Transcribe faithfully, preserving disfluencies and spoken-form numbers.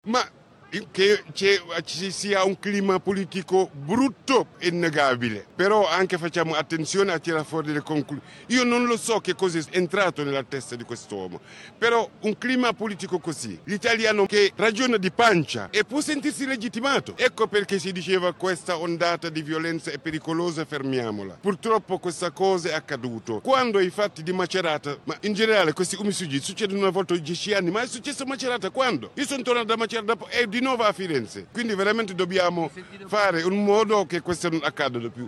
Ma che ci sia un clima politico brutto è innegabile, però anche facciamo attenzione a tirare fuori delle conclusioni. Io non lo so che cosa è entrato nella testa di quest'uomo, però un clima politico così, l'italiano che ragiona di pancia e può sentirsi legittimato. Ecco perché si diceva questa ondata di violenza è pericolosa, fermiamola. Purtroppo questa cosa è accaduto. Quando i fatti di Macerata, ma in generale questi omicidi succedono una volta ogni dieci anni, ma è successo a Macerata quando? Io sono tornato da Macerata e di nuovo a Firenze, quindi veramente dobbiamo fare in modo che questo non accada di più.